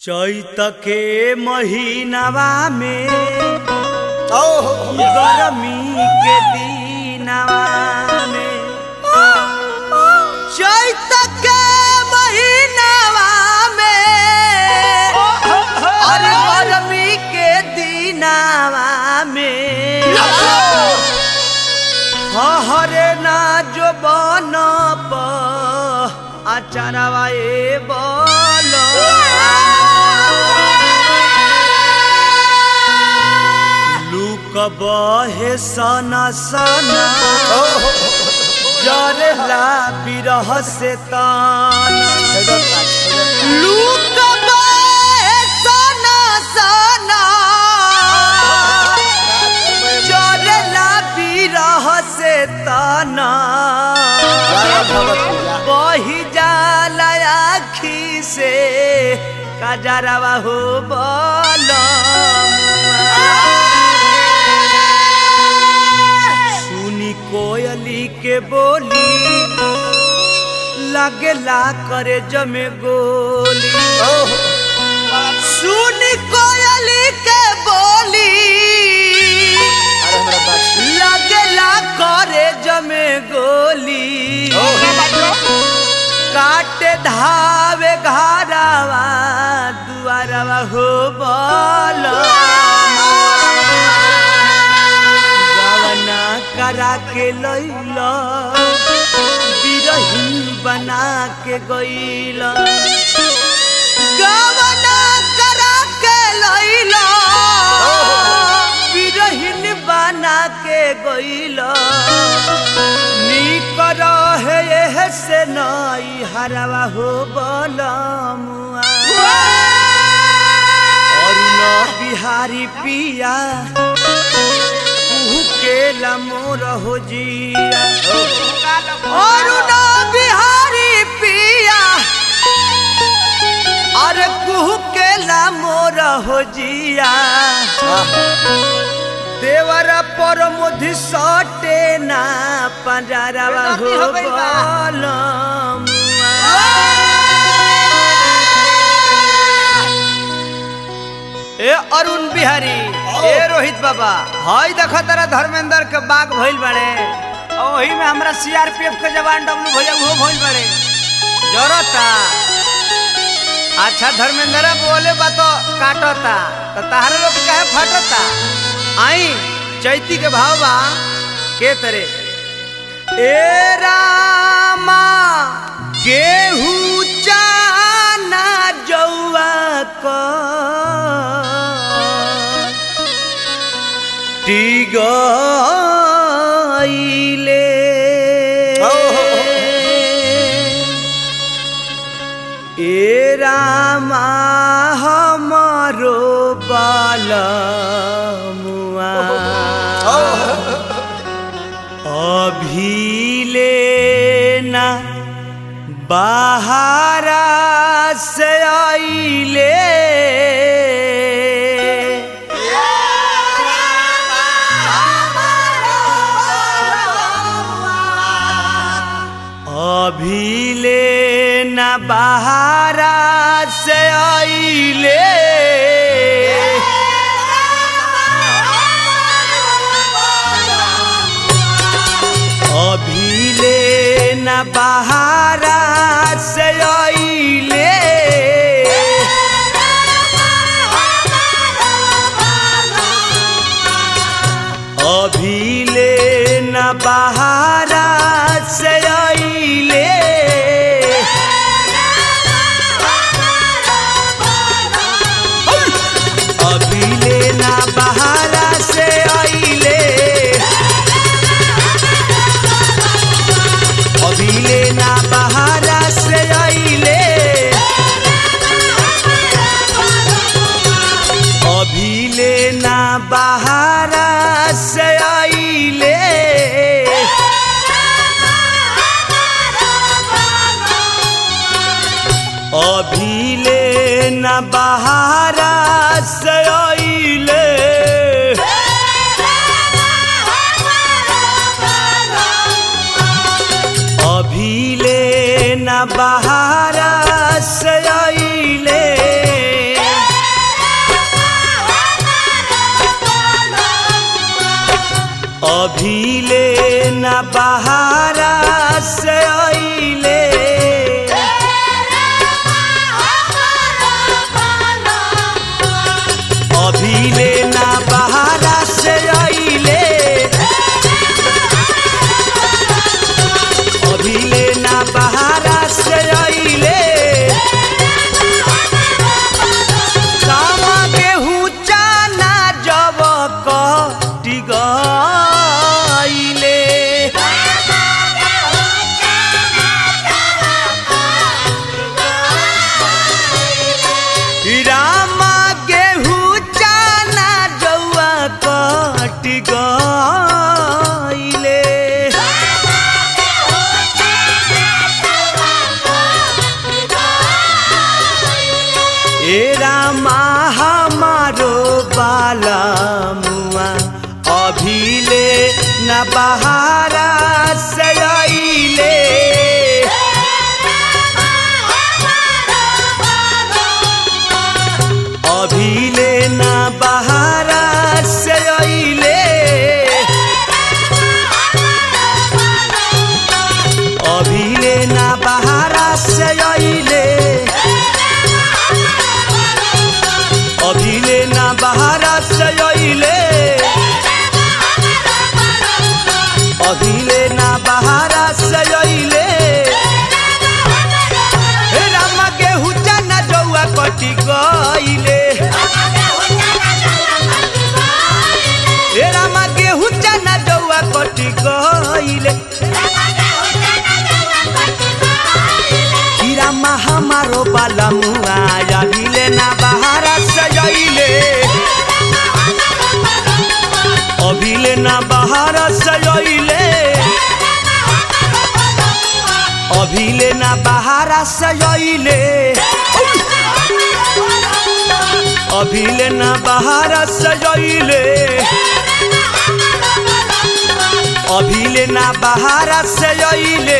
चैत के महीनावा में गरमी के दिनवा में चैत के महीनावा में और गरमी के दिनवा में हरे ना जो बन आचारवा ए बोलो लूक बहे सना सना जरेला बिरह से ताना लूक बहे सना सना जरेला बिरह से ताना बही जाला आखी से कजरवा हो बोलो सुनी कोयली के बोली लगेला करे जमे गोली सुनी कोयली के बोली लगेला करे जमे गोली काटे धावे घरवा दुआरवा हो बोलो गवना करा के लैला बिरहीन बना के गईला गवना करा के लैला बिरहीन बना के गईला है से नई हरवा हो बोलमुआ और न बिहारी पिया के लमोर हो जिया और न बिहारी पिया अरे कुहू के लमोर हो जिया देवरा पर मुधि सटे ना पंजरवा हो बोलो ए अरुण बिहारी ए रोहित बाबा हई देख तारा धर्मेंद्र के बाग भइल बड़े ओही में हमरा सीआरपीएफ के जवान डब्लू भैया वो भइल बड़े जरता अच्छा धर्मेंद्र बोले बा तो काटता तो ताहरे लोग कहे फटता आई चैती के भाव बा के तरे ए रामा गेहूं चाना जौआ को टिगइले ए रामा हमारो बाला अभी लेना बाहरा से आइले अभी लेना बाहरा से आइले अभी लेना बाहरा से आइले अभी लेना बाहरा से आइले अभी लेना बाहरा से आइले अभी लेना बाहरा से आइले अभी लेना बाहरा से आइले अभी लेना बाहरा से आइले अभी लेना बाहरा से आइले अभिले न बहारा से आइले अभिले न बहारा से आइले अभिले न बहारा से आइले अभिले न बहारा से आइले अभिले न बहारा से आइले अभिले न बहारा से आइले अभिले न बहारा से आइले अभिले ना बहारा सजइले हे रामा गेहूं चना जौआ कटी गइले हे रामा गेहूं चना जौआ कटी गइले कि रामा हमारो बाला मुआ अभिले ना बहारा सजइले अभिले ना बहारा सजइले अभिले ना बहारा सजइले अभिले ना बहारा सजइले अभिले ना बहारा सजइले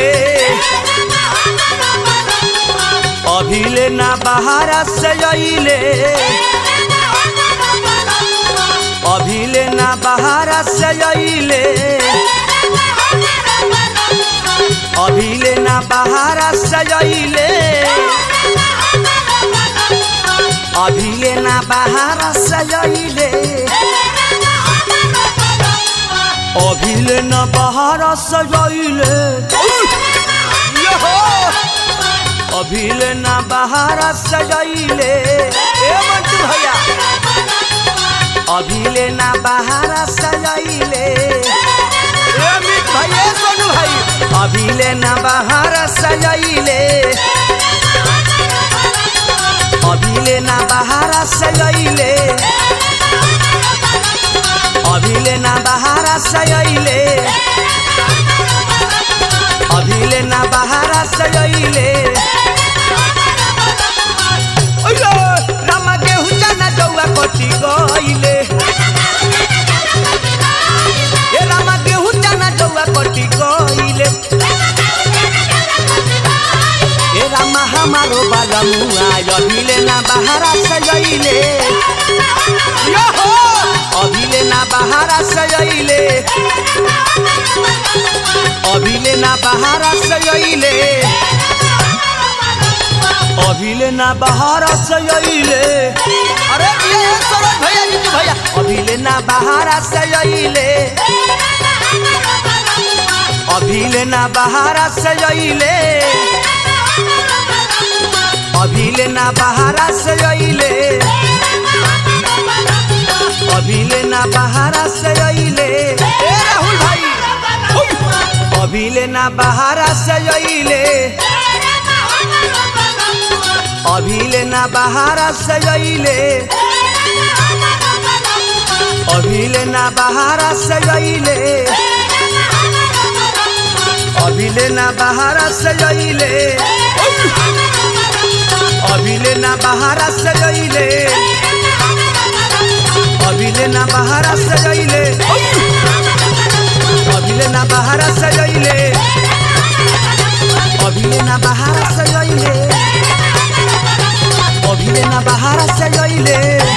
अभिले ना बहारा सजइले अभिले ना बहारा सजइले अभिले ना बहारा सजइले अभिले ना बहारा सजइले अभिले ना बहारा सजइले अभिले ना बहारा सजइले ए मंटू भैया अभिले ना बहारा सजइले ए अमित भैया सोनू भाई अभिले ना बहारा सजइले अभिले ना बहारा सजइले अभिले ना बहारा सजइले अभिले ना बहारा सजइले रामा गेहूं चना जौआ कटी गइले ए रामा गेहूं चना जौआ कटी गइले ए रामा हमारो बाला मुआ अभिले ना बहारा सजइले अभिले ना बहारा सजइले अभिले ना बहारा सजइले अभिले ना बहारा सजइले अरे ये सरोज भैया जी भैया अभिले ना बहारा सजइले अभिले ना बहारा सजइले अभिले ना बहारा सजइले अभिले ना बहारा सजइले ए राहुल भाई अभिले ना बहारा सजइले अभिले ना बहारा सजइले अभिले ना बहारा सजइले अभिले ना बहारा सजइले अभिले ना बहारा सजइले अभिले ना बहारा सजइले अभिले ना बहारा सजइले अभिले ना बहारा सजइले अभिले ना बहारा सजइले।